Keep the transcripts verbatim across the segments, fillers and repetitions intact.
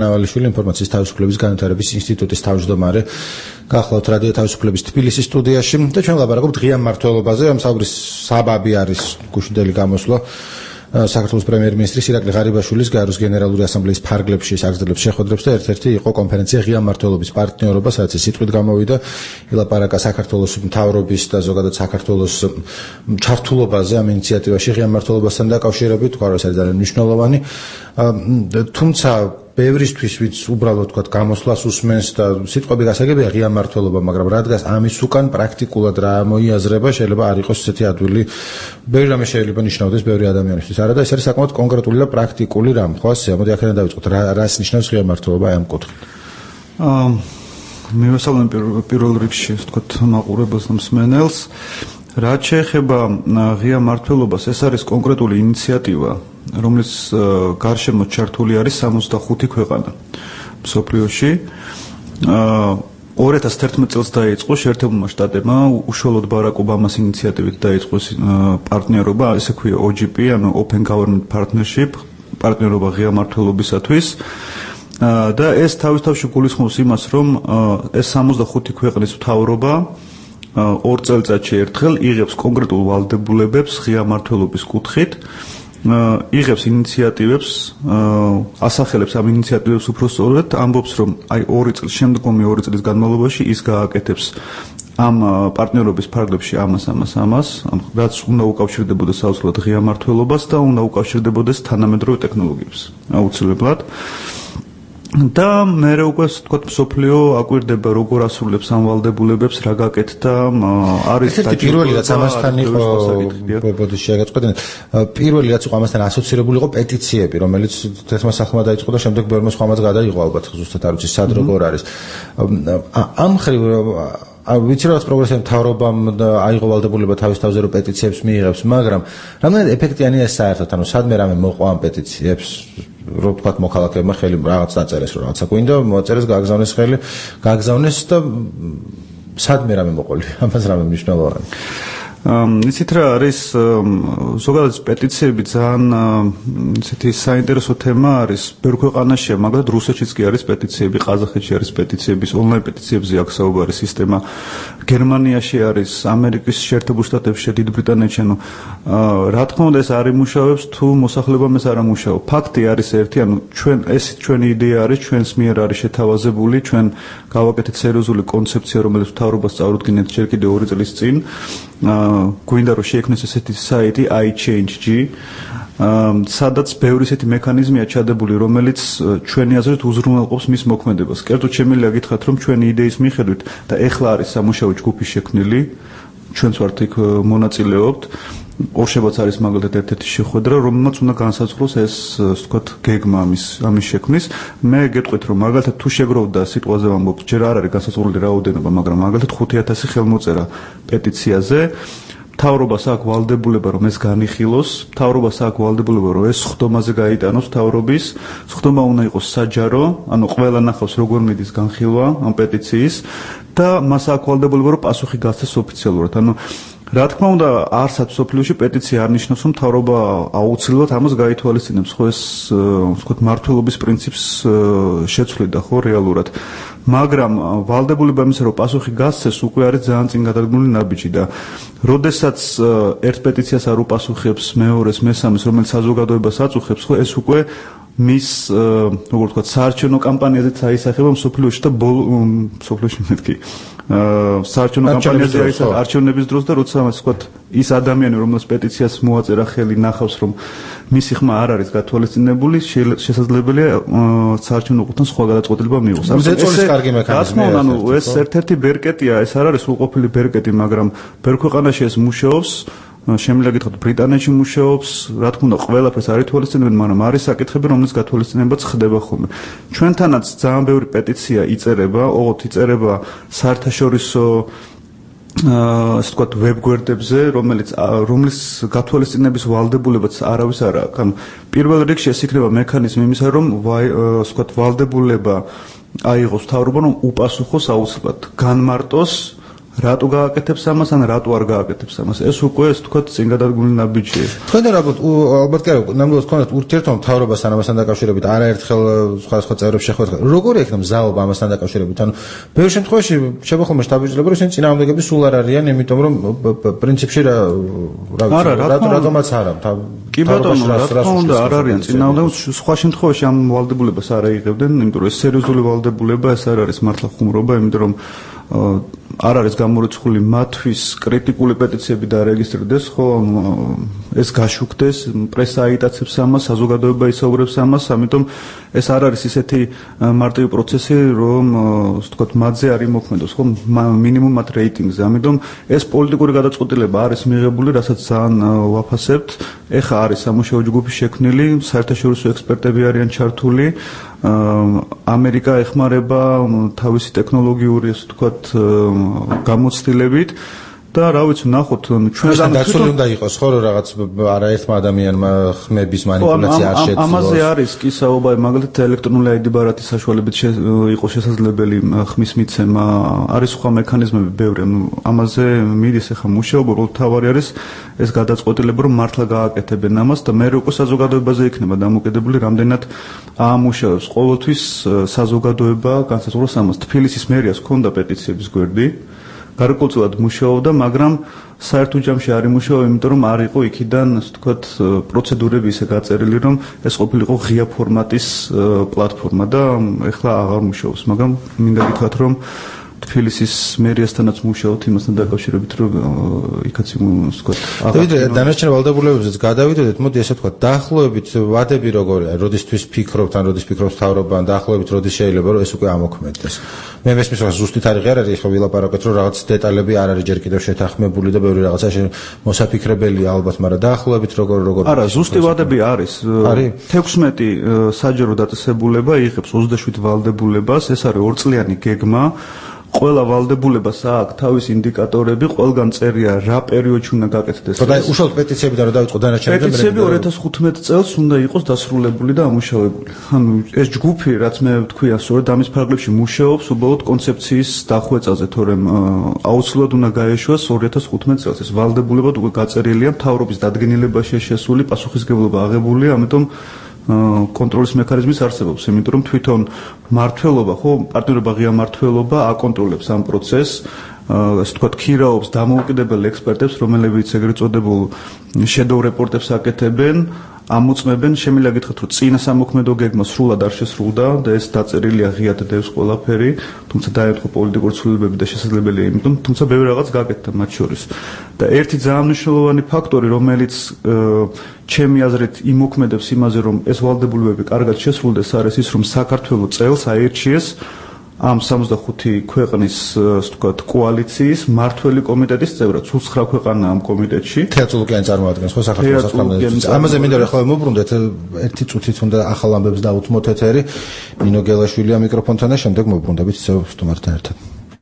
ნავალიშვილი ინფორმაციის თავისუფლების განვითარების ინსტიტუტის თავმჯდომარე გახლავთ რადიო თავისუფლების თბილისის სტუდიაში და ჩვენ ვლაპარაკობთ ღია მმართველობაზე. ამ საუბრის საბაბი არის გუშინდელი გამოსვლა საქართველოს პრემიერ-მინისტრის ირაკლი ღარიბაშვილის გაეროს გენერალური ასამბლეის ფარგლებში აგრძელებს შეხვედრებს და ერთ-ერთი იყო კონფერენცია ღია მმართველობის პარტნიორობა, სადაც სიტყვით გამოვიდა ილაპარაკა საქართველოს მთავრობის და ზოგადად საქართველოს ჩართულობაზე ამ ინიციატივაში ღია მმართველობასთან დაკავშირებით, თქვა რომ ეს არის ძალიან მნიშვნელოვანი. თუმცა ბევრისთვის ვინც უბრალოდ თქვა გამოსვლას უსმენს და სიტყვები გასაგებია ღია მმართველობა, მაგრამ რა დგას ამის უკან პრაქტიკულად რა მოიაზრება, შეიძლება არ იყოს ესეთი ადვილი. ბევრი რამე შეიძლება ნიშნავდეს ბევრი ადამიანისთვის. არა და ეს არის საკმაოდ კონკრეტული და პრაქტიკული რამ, ხო ასე? მოდი აქედან დავიწყოთ. რა რას ნიშნავს ღია მმართველობა აი ამ კუთხით? აა მე ვესალმებ პირველ რიგში, ვთქვათ, მაყურებელს და მსმენელს. რაც შეეხება ღია მმართველობას, ეს არის კონკრეტული ინიციატივა, რომლის გარშემო ჩართული არის სამოცდახუთი ქვეყანა მსოფლიოში. ორი ათას თერთმეტ წელს დაიწყო შეერთებულმა შტატებმა უშუალოდ ბარაკ ობამას ინიციატივით დაიწყო პარტნიორობა, ესე ქვია O G P, ანუ Open Government Partnership, პარტნიორობა ღია მმართველობისათვის. და ეს თავის თავში გულისხმობს იმას, რომ ეს სამოცდახუთი ქვეყნის მთავრობა ორ წელიწადში ერთხელ იღებს კონკრეტულ ვალდებულებებს ღია მმართველობის კუთხით, იღებს ინიციატივებს, ასახელებს ამ ინიციატივებს უფრო სწორად, ამბობს, რომ აი ორი წლის შემდგომი ორი წლის განმავლობაში ის გააკეთებს ამ პარტნიორობის ფარგლებში ამას, ამას, ამას, რაც უნდა უკავშირდებოდეს საოცრად ღია მმართველობას და უნდა უკავშირდებოდეს თანამედროვე ტექნოლოგიებს, აუცილებლად. და მე უკვე ვთქვათ, მსოფლიო აკვირდება როგორ ასრულებს ამ ვალდებულებებს, რა გაკეთდა, არის და პირველი რაც ამასთან იყო, ბოდიში შეგაწყვეტინეთ. პირველი რაც იყო ამასთან ასოცირებული იყო პეტიციები, რომელიც თერთმა სახლმა დაიწყო და შემდეგ ბევრმა სხვამაც გადაიღო, ალბათ ზუსტად არ ვიცი სად როგორ არის. ამ მხრივ ვიცი რომ პროგრესული მთავრობამ აიღო ვალდებულება თავის თავზე რომ პეტიციებს მიიღებს, მაგრამ რამდენად ეფექტიანია ეს საერთოდ, ანუ სადმე რამე მოყვა ამ პეტიციებს, რომ თქვათ მოქალაქეებმა ხელი რაღაც დაწერეს, რომ რაღაცა გვინდა, მოაწერეს, გააგზავნეს ხელი, გააგზავნეს და სადმე რამე მოყოლი, ამას რამე მნიშვნელოვანი. იცით რა არის, ზოგადად პეტიციები ძალიან ისეთი საინტერესო თემა არის. ბევრ ქვეყანაშია, მაგრამ რუსეთშიც კი არის პეტიციები, ყაზახეთში არის პეტიციების, ონლაინ პეტიციებზე აქვს საუბარი სისტემა. გერმანიაში არის, ამერიკის შეერთებულ შტატებში, დიდ ბრიტანეთში, ანუ რა თქმა უნდა ეს არ იმუშავებს, თუ მოსახლებამ ეს არ ამუშაო. ფაქტი არის ერთი, ანუ ჩვენ ეს ჩვენი იდეა არის, ჩვენს მიერ არის შეთავაზებული, ჩვენ გავაკეთეთ სერიოზული კონცეფცია, რომელიც მთავრობას წარუდგინეთ ჯერ კიდევ ორი წლის წინ. გვინდა რომ შეექმნეს ესეთი საიტი I Change G, სადაც ბევრი ესეთი მექანიზმია ჩადებული, რომელიც ჩვენი აზრით უზრუნველყოფს მის მოქმედებას. კერძოდ შემიძლია გითხრათ, რომ ჩვენი იდეის მიხედვით და ეხლა არის სამუშაო ჯგუფი შექმნილი, ჩვენც ვართ იქ მონაწილეობთ. ორშაბათს არის მაგალითად ერთ-ერთი შეხვედრა, რომელმაც უნდა განსაზღვროს ეს, ვთქვათ, გეგმა ამის ამის შექმნის. მე გეტყვით, რომ მაგალითად თუ შეგროვდა სიტყვაზე ვამბობ, ჯერ არ არის განსაზღვრული რაოდენობა, მაგრამ მაგალითად ხუთი ათასი ხელმოწერა პეტიციაზე. მთავრობას აქვს ვალდებულება, რომ ეს განიხილოს, მთავრობას აქვს ვალდებულება, რომ ეს სხდომაზე გაიტანოს მთავრობის, სხდომა უნდა იყოს საჯარო, ანუ ყველა ნახავს როგორ მიდის განხილვა ამ პეტიციის და მას აქვს ვალდებულება, რომ პასუხი გასცეს ოფიციალურად. ანუ რა თქმა უნდა, არსად სოფლიოში პეტიცია არ ნიშნავს, რომ მთავრობა აუცილებლად ამას გაითვალისწინებს, ხო ეს ვთქვათ მმართველობის პრინციპს შეცვლიდა ხო რეალურად. მაგრამ ვალდებულება იმისა, რომ პასუხი გასცეს, უკვე არის ძალიან წინ გადადგმული ნაბიჯი და როდესაც ერთ პეტიციას არ უპასუხებს მეორეს, მესამეს, რომელიც საზოგადოებას აწუხებს, ხო ეს უკვე მის როგორ ვთქვათ საარჩევნო კამპანიაზეც აისახება მსოფლიოში და მსოფლიოში მეთქი საარჩევნო კამპანიაზე აისახება არჩევნების დროს და როცა მას ვთქვათ ის ადამიანი რომელსაც პეტიციას მოაწერა ხელი ნახავს რომ მისი ხმა არ არის გათვალისწინებული შესაძლებელია საარჩევნო ყუთთან სხვა გადაწყვეტილება მიიღოს. ეს კარგი მექანიზმია. ანუ ეს ერთ-ერთი ბერკეტია, ეს არ არის სრულყოფილი ბერკეტი, მაგრამ ბევრ ქვეყანაში ეს მუშაობს. შემიძლია გითხრათ ბრიტანეთში მუშაობს, რა თქმა უნდა ყველაფერს არ ითვალისწინებენ, მაგრამ არის საკითხები, რომლის გათვალისწინებაც ხდება ხოლმე. ჩვენთანაც ძალიან ბევრი პეტიცია იწერება, ოღონდ იწერება საერთაშორისო ასე ვთქვათ ვებგვერდებზე, რომელიც რომლის გათვალისწინების ვალდებულებაც არავის არ აქვს. ანუ პირველ რიგში ეს იქნება მექანიზმი იმისა, რომ ასე ვთქვათ ვალდებულება აიღოს მთავრობა, რომ უპასუხოს აუცილებლად განმარტოს რატო გააკეთებს ამას ან რატო არ გააკეთებს ამას. ეს უკვე ეს თქვა წინ გადადგმული ნაბიჯია. თქვენ ალბათ ალბათ კი არა, ნამდვილად გქონდათ ურთიერთობა მთავრობასთან ამასთან დაკავშირებით, არაერთხელ სხვადასხვა წევრებს შეხვედრა. როგორი ექნება მზაობა ამასთან დაკავშირებით? ანუ ბევრ შემთხვევაში შეიძლება ხოლმე შტაბიჯლება, რომ ისინი წინააღმდეგები სულ არ არიან, იმიტომ რომ პრინციპში რა რა ვიცი, რატომაც არა. კი ბატონო, რა თქმა უნდა, არ არიან წინააღმდეგები, სხვა შემთხვევაში ამ ვალდებულებას არ აიღებდნენ, იმიტომ რომ ეს სერიოზული ვალდებულება, ეს არ არის მართლა ხუმრობა, იმიტომ რომ არ არის გამორიცხული მათთვის კრიტიკული პეტიციები დარეგისტრირდეს, ხო, ეს გაშუქდეს, პრესა აიტაცებს ამას, საზოგადოება ისაუბრებს ამას, ამიტომ ეს არ არის ისეთი მარტივი პროცესი, რომ ასე ვთქვათ, მათზე არ იმოქმედოს, ხო, მინიმუმ მათ რეიტინგზე. ამიტომ ეს პოლიტიკური გადაწყვეტილება არის მიღებული, რასაც ძალიან ვაფასებთ. ეხა არის სამუშაო ჯგუფი შექმნილი, საერთაშორისო ექსპერტები არიან ჩართული. ამერიკა ეხმარება თავისი ტექნოლოგიური, ასე ვთქვათ, გამოცდილებით და რა ვიცი, ნახოთ, ჩვენ დაცული უნდა იყოს, ხო, რომ რაღაც არაერთმა ადამიანმა ხმების манипуляცია არ შეძლოს. ამაზე არის კი საუბა, მაგალითად ელექტრონული აიდი ბარათის საშუალებით იყო შესაძლებელი ხმის მიცემა, არის სხვა მექანიზმები ბევრი, ანუ ამაზე მიდის ახლა მუშაობა, უბრალოდ თავარი არის ეს გადაწყვეტილება, რომ მართლა გააკეთებენ ამას და მე უკვე საზოგადოებაზე იქნება დამოკიდებული, რამდენად აამუშავებს. ყოველთვის საზოგადოება განსაზღვროს ამას. თბილისის მერიას ჰქონდა პეტიციების გვერდი, გარკვეულწილად მუშაობდა, მაგრამ საერთო ჯამში არ იმუშავა, იმიტომ რომ არ იყო იქიდან, ასე ვთქვათ, პროცედურები ისე გაწერილი, რომ ეს ყოფილიყო ღია ფორმატის პლატფორმა და ეხლა აღარ მუშაობს, მაგრამ მინდა გითხრათ, რომ თბილისის მერიასთანაც მუშაობთ იმასთან დაკავშირებით, რომ იქაც ასე ვთქვათ, აღარ დანარჩენ ვალდებულებებზეც გადავიდოდეთ, მოდი ესე ვთქვათ, დაახლოებით ვადები როგორია, როდისთვის ფიქრობთ, ან როდის ფიქრობს მთავრობა, ან დაახლოებით როდის შეიძლება რომ ეს უკვე ამოქმედდეს. მე მესმის რომ ზუსტი თარიღი არ არის, ხო ვილაპარაკეთ, რომ რაღაც დეტალები არ არის ჯერ კიდევ შეთანხმებული და ბევრი რაღაცა მოსაფიქრებელია ალბათ, მაგრამ დაახლოებით როგორ როგორ არა, ზუსტი ვადები არის. თექვსმეტი საჯარო დაწესებულება იღებს ოცდაშვიდ ვალდებულებას, ეს არის ორწლიანი გეგმა. ყველა ვალდებულებას აქვს თავის ინდიკატორები, ყველგან წერია რა პერიოდში უნდა გაკეთდეს. და უშუალოდ პეტიციებიდან რომ დავიწყო დანარჩენები. პეტიციები ორი ათას ხუთმეტი წელს უნდა იყოს დასრულებული და ამუშავებული. ანუ ეს ჯგუფი, რაც მე ვთქვია, სწორედ ამის ფარგლებში მუშაობს, უბრალოდ კონცეფციის დახვეწაზე, თორემ აუცილებლად უნდა გაეშვას ორი ათას ხუთმეტი წელს. ეს ვალდებულებად უკვე გაწერილია, მთავრობის დადგენილებაში შესული, პასუხისმგებლობა აღებულია, ამიტომ კონტროლის მექანიზმის არსებობს, იმიტომ რომ თვითონ მართლობა, ხო, პარტნიორობა ღია მართლობა აკონტროლებს ამ პროცესს, ასე ვთქვათ, ქირაობს დამოუკიდებელ ექსპერტებს, რომლებიც ეგრეთ წოდებულ შედოუ რეპორტებს აკეთებენ, ამოწმებენ, შემიძლია გითხრათ, რომ წინა სამოქმედო გეგმა სრულად არ შესრულდა და ეს დაწერილია ღიად დევს ყველაფერი, თუმცა დაემთხვა პოლიტიკური ცვლილებები და შესაძლებელია, იმიტომ, თუმცა ბევრი რაღაც გაკეთდა მათ შორის. და ერთი ძალიან მნიშვნელოვანი ფაქტორი, რომელიც ჩემი აზრით იმოქმედებს იმაზე, რომ ეს ვალდებულებები კარგად შესრულდეს, არის ის, რომ საქართველოს წელს აირჩიეს ამ სამოცდახუთი ქვეყნის, ასე ვთქვათ, კოალიციის მმართველი კომიტეტის წევრად. სულ ცხრა ქვეყანა ამ კომიტეტში. თეატრ ლუკიანი წარმოადგენს, ხო, საქართველოს საფრანგეთის. ამაზე მინდა რომ ახლა მოვბრუნდეთ, ერთი წუთით უნდა ახალ ამბებს დაუთმოთ ეთერი. ნინო გელაშვილია მიკროფონთან და შემდეგ მოვბრუნდებით ისევ სტუმართან ერთად.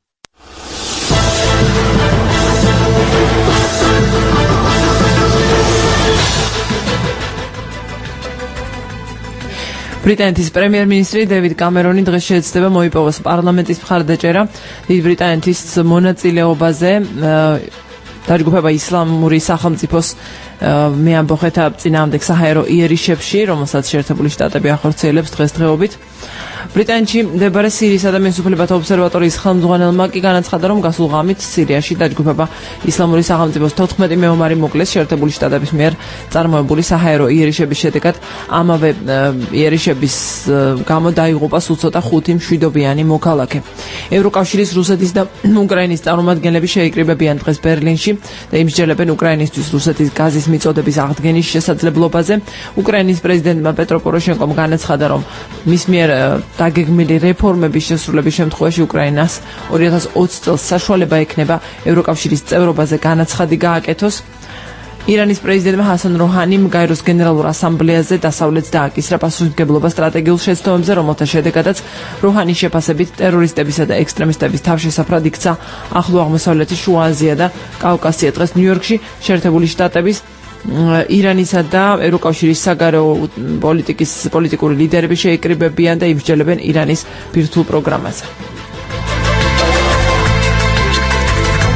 ბრიტანეთის პრემიერ-მინისტრი დევიდ კამერონი დღეს შეეცდება მოიპოვოს პარლამენტის მხარდაჭერა დიდ ბრიტანეთის მონაწილეობაზე დაჯგუფება ისლამური სახელმწიფოს მეამბოხეთა წინააღმდეგ საჰაერო იერიშებში, რომელსაც შეერთებული შტატები ახორციელებს დღესდღეობით. ბრიტანეთში მდებარე სირიის ადამიანის უფლებათა ობსერვატორიის ხელმძღვანელმა კი განაცხადა, რომ გასულ ღამით სირიაში დაჯგუფება ისლამური სახელმწიფოს თოთხმეტი მეომარი მოკლეს შეერთებული შტატების მიერ წარმოებული საჰაერო იერიშების შედეგად. ამავე იერიშების გამო დაიღუპა სულ ცოტა ხუთი მშვიდობიანი მოქალაქე. ევროკავშირის, რუსეთის და უკრაინის წარმომადგენლები შეიკრიბებიან დღეს ბერლინში და იმსჯელებენ უკრაინისთვის რუსეთის გაზის მიწოდების აღდგენის შესაძლებლობაზე. უკრაინის პრეზიდენტმა პეტრო პოროშენკომ განაცხადა, რომ მის მიერ დაგეგმილი რეფორმების შესრულების შემთხვევაში უკრაინას ორი ათას ოცი წელს საშუალება ექნება ევროკავშირის წევრობაზე განაცხადი გააკეთოს. ირანის პრეზიდენტმა ჰასან როჰანიმ გაეროს გენერალურ ასამბლეაზე დასავლეთს დააკისრა პასუხისმგებლობა სტრატეგიულ შეცდომებზე, რომელთა შედეგადაც როჰანის შეფასებით ტერორისტებისა და ექსტრემისტების თავშესაფრად იქცა ახლო აღმოსავლეთი, შუა აზია და კავკასია. დღეს ნიუ-იორკში შეერთებული შტატების ირანისა და ევროკავშირის საგარეო პოლიტიკის პოლიტიკური ლიდერები შეიკრიბებიან და იმსჯელებენ ირანის ბირთვულ პროგრამაზე.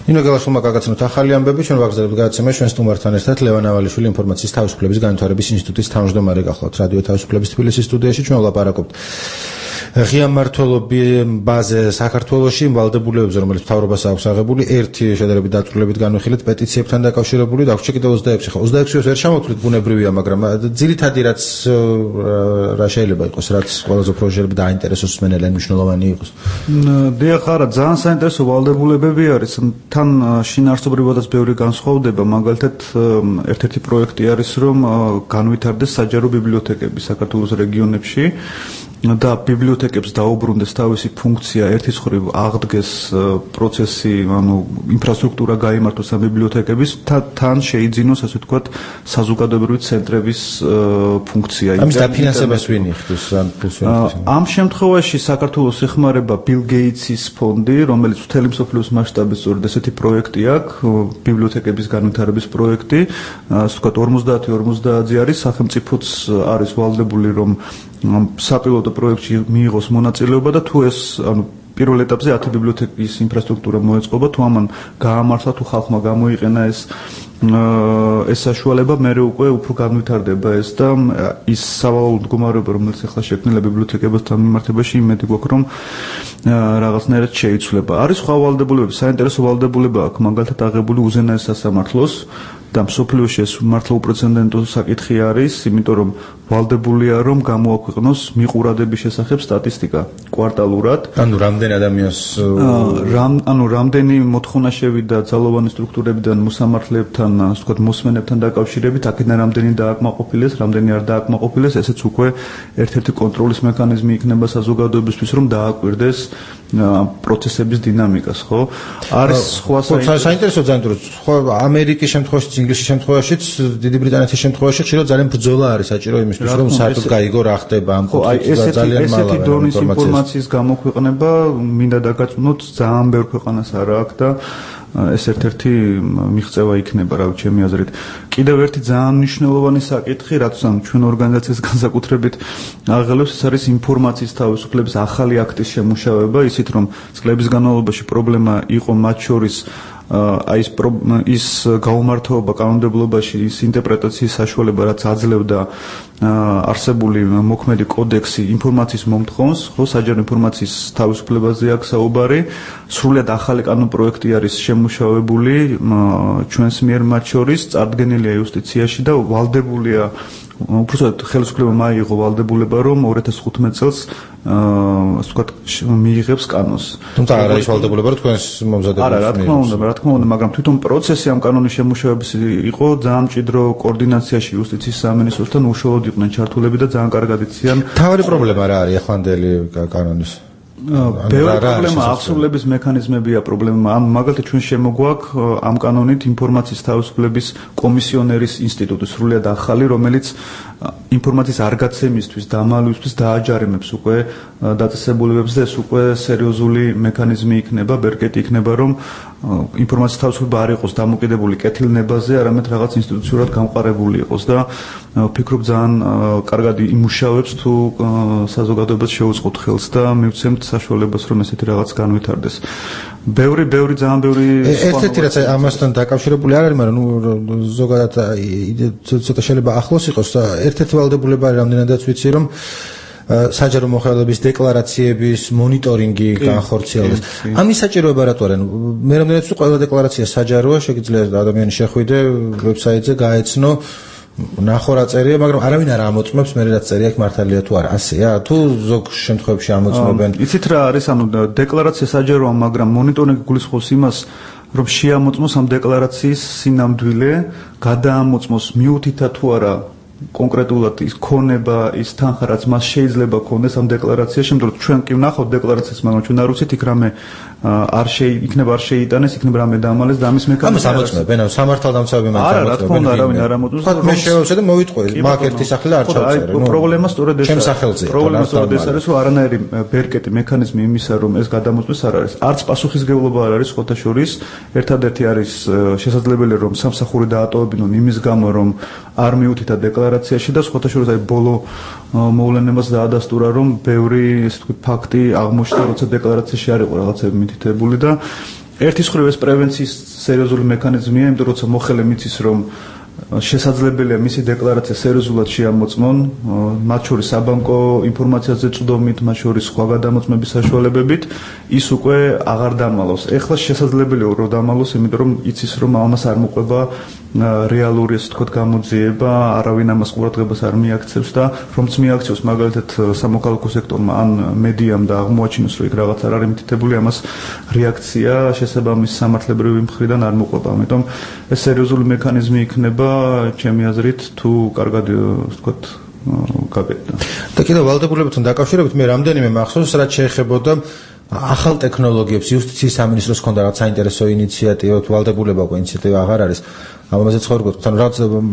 ნინო გელაშვილმა გაგაცნოთ ახალი ამბები, ჩვენ ვაგრძელებთ გადაცემას ჩვენ სტუმართან ერთად ლევან ავალიშვილი ინფორმაციის თავისუფლების განვითარების ინსტიტუტის თავმჯდომარე გახლავთ რადიო თავისუფლების თბილისის სტუდიაში ჩვენ ვლაპარაკობთ ღია მმართველობაზე საქართველოში ვალდებულებებზე, რომელიც მთავრობას აქვს აღებული, ერთი შედარებით დაწვრილებით განვიხილეთ პეტიციებთან დაკავშირებული და აქვს კიდევ ოცდაექვსი ხო ოცდაექვსი ვერ ჩამოვთვლით ბუნებრივია, მაგრამ ძირითადი რაც რა შეიძლება იყოს, რაც ყველაზე უფრო შეიძლება დაინტერესოს მსმენელს, მნიშვნელოვანი იყოს. დიახ, არა, ძალიან საინტერესო ვალდებულებები არის. თან შინაარსობრივადაც ბევრი განსხვავდება, მაგალითად, ერთ-ერთი პროექტი არის, რომ განვითარდეს საჯარო ბიბლიოთეკები საქართველოს რეგიონებში. და ბიბლიოთეკებს დაუბრუნდეს თავისი ფუნქცია, ერთის მხრივ აღდგეს პროცესი, ანუ ინფრასტრუქტურა გაიმართოს ამ ბიბლიოთეკების, თან შეიძინოს, ასე ვთქვათ, საზოგადოებრივი ცენტრების ფუნქცია. ამის დაფინანსებას ვინ იხდის ამ ფულს? ამ შემთხვევაში საქართველოს ეხმარება ბილ გეიტსის ფონდი, რომელიც მთელი მსოფლიოს მასშტაბით სწორედ ესეთი პროექტი აქვს, ბიბლიოთეკების განვითარების პროექტი, ასე ვთქვათ, ორმოცდაათი ორმოცდაათი არის, სახელმწიფოც არის ვალდებული, რომ საპილოტო პროექტში მიიღოს მონაწილეობა და თუ ეს, ანუ პირველ ეტაპზე ათი ბიბლიოთეკის ინფრასტრუქტურა მოეწყობა, თუ ამან გაამართლა, თუ ხალხმა გამოიყენა ეს ეს საშუალება, მერე უკვე უფრო განვითარდება ეს და ის სავალალო მდგომარეობა, რომელიც ახლა შექმნილია ბიბლიოთეკებთან მიმართებაში, იმედი გვაქვს, რომ რაღაცნაირად შეიცვლება. არის სხვა ვალდებულებები, საინტერესო ვალდებულება აქვს, მაგალითად აღებული უზენაეს სასამართლოს და მსოფლიოში ეს მართლა უპრეცედენტო საკითხი არის, იმიტომ რომ ვალდებულია, რომ გამოაქვეყნოს მიყურადების შესახებ სტატისტიკა კვარტალურად. ანუ რამდენი ადამიანს ანუ რამდენი მოთხოვნა შევიდა ძალოვანი სტრუქტურებიდან მოსამართლეებთან, ასე ვთქვათ, მოსმენებთან დაკავშირებით, აქედან რამდენი დააკმაყოფილეს, რამდენი არ დააკმაყოფილეს, ესეც უკვე ერთ-ერთი კონტროლის მექანიზმი იქნება საზოგადოებისთვის, რომ დააკვირდეს პროცესების დინამიკას, ხო? არის სხვა საინტერესო ძალიან, ხო, ამერიკის შემთხვევაშიც, ინგლისის შემთხვევაშიც, დიდი ბრიტანეთის შემთხვევაში ხშირად ძალიან ბრძოლა არის საჭირო იმისთვის, რომ საერთოდ გაიგო რა ხდება ამ კონფლიქტში და ძალიან მალავე ესეთი დონის ინფორმაციის გამოქვეყნება მინდა დაგაწუნოთ ძალიან ბევრ ქვეყანას არ აქვს და ეს ერთ-ერთი მიღწევა იქნება, რა ვიცი, ჩემი აზრით. კიდევ ერთი ძალიან მნიშვნელოვანი საკითხი, რაც ჩვენ ორგანიზაციის განსაკუთრებით აღელვებს, ეს არის ინფორმაციის თავისუფლების ახალი აქტის შემუშავება, ისიც რომ წლების განმავლობაში პრობლემა იყო მათ შორის აი ეს ის გაუმართლობა კანონმდებლობაში, ის ინტერპრეტაციის საშუალება, რაც აძლევდა არსებული მოქმედი კოდექსი ინფორმაციის მომთხოვნს, ხო, საჯარო ინფორმაციის თავისუფლებაზე აქვს საუბარი, სრულად ახალი კანონპროექტი არის შემუშავებული ჩვენს მიერ მათ შორის, წარდგენილია იუსტიციაში და ვალდებულია, უბრალოდ ხელისუფლება მაიღო ვალდებულება, რომ ორი ათას ხუთმეტ წელს ასე ვთქვათ, მიიღებს კანონს. თუმცა არა ის ვალდებულება, რომ თქვენს მომზადებას არა, რა თქმა უნდა, რა თქმა უნდა, მაგრამ თვითონ პროცესი ამ კანონის შემუშავების იყო ძალიან მჭიდრო კოორდინაციაში იუსტიციის სამინისტროსთან, უშუალოდ იყვნენ ჩართულები და ძალიან კარგად იციან. თავი პრობლემა რა არის ახლანდელი კანონის? ბევრი პრობლემა, აღსრულების მექანიზმებია პრობლემა. ამ მაგალითად ჩვენ შემოგვაქვს ამ კანონით ინფორმაციის თავისუფლების კომისიონერის ინსტიტუტი, სრულიად ახალი, რომელიც ინფორმაციის არგაცემისთვის, დამალვისთვის დააჯარიმებს უკვე დაწესებულებებს და ეს უკვე სერიოზული მექანიზმი იქნება, ბერკეტი იქნება, რომ ინფორმაციის თავისუფლება არ იყოს დამოკიდებული კეთილნებაზე, არამედ რაღაც ინსტიტუციურად გამყარებული იყოს და ვფიქრობ ძალიან კარგად იმუშავებს თუ საზოგადოებას შეუწყოთ ხელს და მივცემთ საშუალებას, რომ ესეთი რაღაც განვითარდეს. ბევრი, ბევრი, ძალიან ბევრი ერთ-ერთი რაც ამასთან დაკავშირებული არ არის, მაგრამ ნუ ზოგადად ცოტა შეიძლება ახლოს იყოს და ერთ-ერთი ვალდებულება არის, რამდენადაც ვიცი, რომ საჯარო მოხელეების დეკლარაციების მონიტორინგი განხორციელდეს. ამის საჭიროება რატო არის? მე რამდენადაც ვიცი, ყველა დეკლარაცია საჯაროა, შეგიძლია ადამიანი შეხვიდე ვებსაიტზე, გაეცნო, ნახო რა წერია, მაგრამ არავინ არ ამოწმებს, მე რაც წერია აქ მართალია თუ არა. ასეა, თუ ზოგ შემთხვევებში ამოწმებენ. იცით რა არის, ანუ დეკლარაცია საჯაროა, მაგრამ მონიტორინგი გულისხმობს იმას, რომ შეამოწმოს ამ დეკლარაციის სინამდვილე, გადაამოწმოს მიუთითა თუ არა კონკრეტულად ის ქონება, ის თანხა, რაც მას შეიძლება ქონდეს ამ დეკლარაციაში, იმიტომ რომ ჩვენ კი ვნახავთ დეკლარაციას, მაგრამ ჩვენ არ ვიცით იქ რამე არ შეიძლება არ შეიტანეს, იქნებ რამე დამალეს და ამის მექანიზმი. ამას ამოწმებენ, ანუ სამართალდამცავები მას ამოწმებენ. არა, რა თქმა უნდა, არავინ არ ამოწმებს. მე შევავსე და მოვიტყვი, მაგ ერთი სახელი არ ჩავწერე. ნუ პრობლემა სწორედ ეს არის. სახელზეა. პრობლემა სწორედ ეს არის, რომ არანაირი ბერკეტი მექანიზმი იმისა, რომ ეს გადამოწმეს არ არის. არც პასუხისგებლობა არ არის ხოთა შორის. ერთადერთი არის შესაძლებელი, რომ სამსახური დაატოვებინონ იმის გამო, რომ არ მიუთითა დეკლარაციაში და ხოთა შორის აი ბოლო მოვლენებას დაადასტურა, რომ ბევრი ესე ვთქვი ფაქტი აღმოჩნდა, როცა დეკლარაციაში არ იყო რაღაცები მითითებული და ერთის მხრივ ეს პრევენციის სერიოზული მექანიზმია, იმიტომ რომ როცა მოხელე მიცის რომ შესაძლებელია მისი დეკლარაცია სერიოზულად შეამოწმონ, მათ შორის საბანკო ინფორმაციაზე წვდომით, მათ შორის სხვა გადამოწმების საშუალებებით, ის უკვე აღარ დამალავს. ეხლა შესაძლებელია რომ დამალოს, იმიტომ რომ იცის რომ ამას არ მოყვება რეალური ესე ვთქვათ გამოძიება, არავინ ამას ყურადღებას არ მიაქცევს და რომც მიაქცევს მაგალითად სამოქალაქო სექტორმა ან მედიამ და აღმოაჩინოს რომ იქ რაღაც არ არის მითითებული, ამას რეაქცია შესაბამის სამართლებრივი მხრიდან არ მოყვება. ამიტომ ეს სერიოზული მექანიზმი იქნება ჩემი აზრით თუ კარგად ვთქვათ გაკეთდა. და კიდევ ვალდებულებებთან დაკავშირებით მე რამდენიმე მახსოვს რაც შეეხებოდა ახალ ტექნოლოგიებს. იუსტიციის სამინისტროს ჰქონდა რაღაც საინტერესო ინიციატივა, ვალდებულება უკვე ინიციატივა აღარ არის. ამაზე ცხოვრობთ, თან რაღაც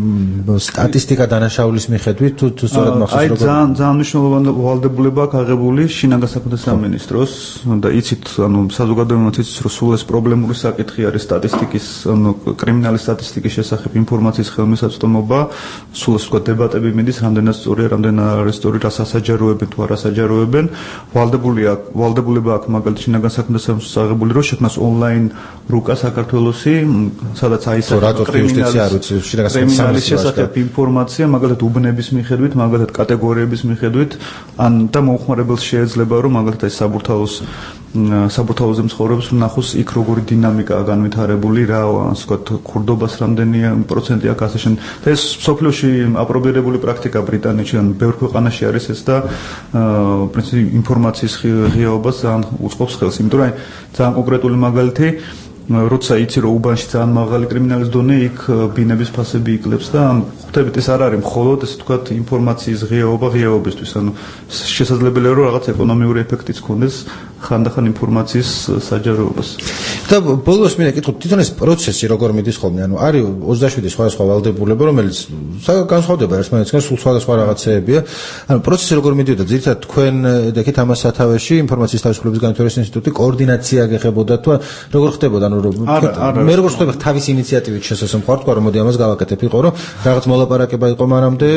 სტატისტიკა დანაშაულის მიხედვით თუ თუ სწორად მახსოვს როგორ. აი ძალიან ძალიან მნიშვნელოვანი ვალდებულება აქვს აღებული შინაგან საქმეთა სამინისტროს და იცით, ანუ საზოგადოებრივად იცით, რომ სულ ეს პრობლემური საკითხი არის სტატისტიკის, ანუ კრიმინალის სტატისტიკის შესახებ ინფორმაციის ხელმისაწვდომობა, სულ ეს თქვა დებატები მიდის, რამდენად სწორია, რამდენად არ არის სწორი, რას ასაჯაროებენ თუ არ ასაჯაროებენ. ვალდებულია, ვალდებულება აქვს მაგალითად შინაგან საქმეთა სამინისტროს აღებული, რომ შექმნას ონლაინ რუკა საქართველოსი, სადაც აი ეს იუსტიცია არ ვიცი, შინაგან საქმეთა სამინისტროს შესახებ ინფორმაცია, მაგალითად უბნების მიხედვით, მაგალითად კატეგორიების მიხედვით, ან და მოუხმარებელს შეიძლება რომ მაგალითად ეს საბურთალოს საბურთალოზე მცხოვრებს ნახოს იქ როგორი დინამიკაა განვითარებული, რა ასე ვთქვათ, ქურდობას რამდენი პროცენტი აქვს ასე შემდეგ. და ეს სოფლიოში აპრობირებული პრაქტიკა ბრიტანეთში ან ბევრ ქვეყანაში არის ეს და პრინციპი ინფორმაციის ღიაობას ძალიან უწყობს ხელს, იმიტომ რომ ძალიან კონკრეტული მაგალითი როცა იცი რომ უბანში ძალიან მაღალი კრიმინალის დონე, იქ ბინების ფასები იკლებს და ხვდებით ეს არ არის მხოლოდ ესე ვთქვათ ინფორმაციის ღიაობა ღიაობისთვის, ანუ შესაძლებელია რომ რაღაც ეკონომიური ეფექტიც ქონდეს ხანდახან ინფორმაციის საჯაროებას. და ბოლოს მინდა კითხოთ, თვითონ ეს პროცესი როგორ მიდის ხოლმე? ანუ არის ოცდაშვიდი სხვადასხვა ვალდებულება, რომელიც განსხვავდება ერთმანეთისგან, სულ სხვადასხვა რაღაცეებია. ანუ პროცესი როგორ მიდიოდა? ძირითადად თქვენ დაკეთ ამას სათავეში ინფორმაციის თავისუფლების განვითარების ინსტიტუტი კოორდინაცია გეხებოდა თუ როგორ ხდებოდა? ანუ მე როგორ ხდება თავის ინიციატივით შესაძლოა თქვა რომ მოდი ამას გავაკეთებ, იყო რომ რაღაც მოლაპარაკება იყო მანამდე,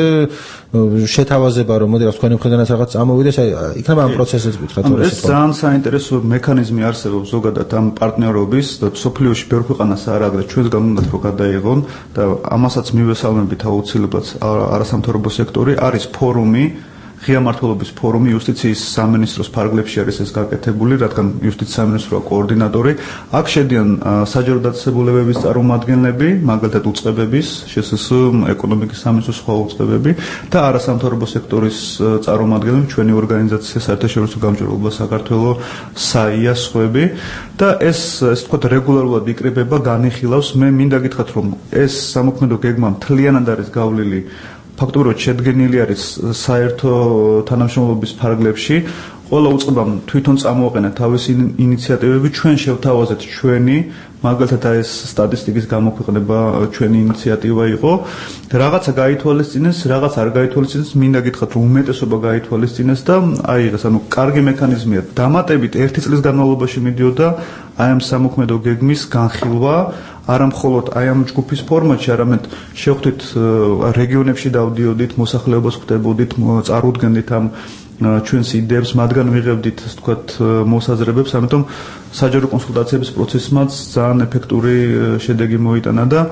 შეთავაზება რომ მოდი რა თქვენი მხრიდანაც რაღაც წამოვიდეს, აი იქნება ამ პროცესიც გითხრათ რომ ეს ძალიან საინტერესო მექანიზმი არსებობს ზოგადად ამ პარტნიორობის და სოფლიოში ბევრ ქვეყანას არ აქვს და ჩვენს გამონდათ რომ გადაიღონ და ამასაც მივესალმებით აუცილებლად არასამთავრობო სექტორი, არის ფორუმი, ღია მმართველობის ფორუმი იუსტიციის სამინისტროს ფარგლებში არის ეს გაკეთებული, რადგან იუსტიციის სამინისტროა კოორდინატორი. აქ შედიან საჯარო დაწესებულებების წარმომადგენლები, მაგალითად უწყებების, შესაბამის ეკონომიკის სამინისტროს სხვა უწყებები და არასამთავრობო სექტორის წარმომადგენლები, ჩვენი ორგანიზაცია საერთაშორისო გამჭვირვალობა საქართველოს, საია, სხვები და ეს ესე ვთქვათ რეგულარულად იკრიბება, განიხილავს. მე მინდა გითხრათ რომ ეს სამოქმედო გეგმა მთლიანად არის გავლილი ფაქტობრივად შედგენილი არის საერთო თანამშრომლობის ფარგლებში. ყველა უწყებამ თვითონ წამოაყენა თავისი ინიციატივები, ჩვენ შევთავაზეთ ჩვენი, მაგალითად ეს სტატისტიკის გამოქვეყნება ჩვენი ინიციატივა იყო. რაღაცა გაითვალისწინეს, რაღაც არ გაითვალისწინეს, მინდა გითხრათ რომ უმეტესობა გაითვალისწინეს და აიღეს, ანუ კარგი მექანიზმია. დამატებით ერთი წლის განმავლობაში მიდიოდა აი ამ სამოქმედო გეგმის განხილვა, არა მხოლოდ აი ამ ჯგუფის ფორმატში, არამედ შევხვდით რეგიონებში დავდიოდით, მოსახლეობას ხვდებოდით, წარუდგენდით ამ ჩვენს იდეებს, მათგან ვიღებდით, ასე ვთქვათ, მოსაზრებებს, ამიტომ საჯარო კონსულტაციების პროცესმაც ძალიან ეფექტური შედეგი მოიტანა და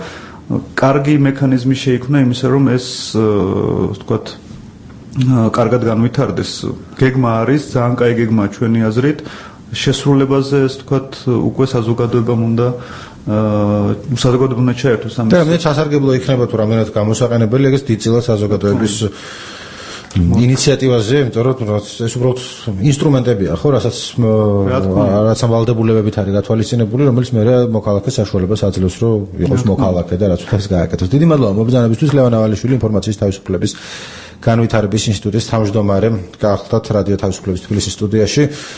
კარგი მექანიზმი შეიქმნა იმისა, რომ ეს, ასე ვთქვათ, კარგად განვითარდეს. გეგმა არის, ძალიან კაი გეგმაა ჩვენი აზრით. შესრულებაზე, ასე ვთქვათ, უკვე საზოგადოებამ უნდა საზოგადოებამ ჩაერთოს ამის. და მე ჩასარგებლო იქნება თუ რამდენად გამოსაყენებელი ეგეც დიდწილად საზოგადოების ინიციატივაზე, იმიტომ რომ ეს უბრალოდ ინსტრუმენტებია, ხო, რასაც რაც ამ ვალდებულებებით არის გათვალისწინებული, რომელიც მე მოქალაქეს საშუალებას აძლევს, რომ იყოს მოქალაქე და რაც უნდა გააკეთოს. დიდი მადლობა მობრძანებისთვის. ლევან ავალიშვილი, ინფორმაციის თავისუფლების განვითარების ინსტიტუტის თავმჯდომარე, გაახლდათ რადიო თავისუფლების თბილისის სტუდიაში.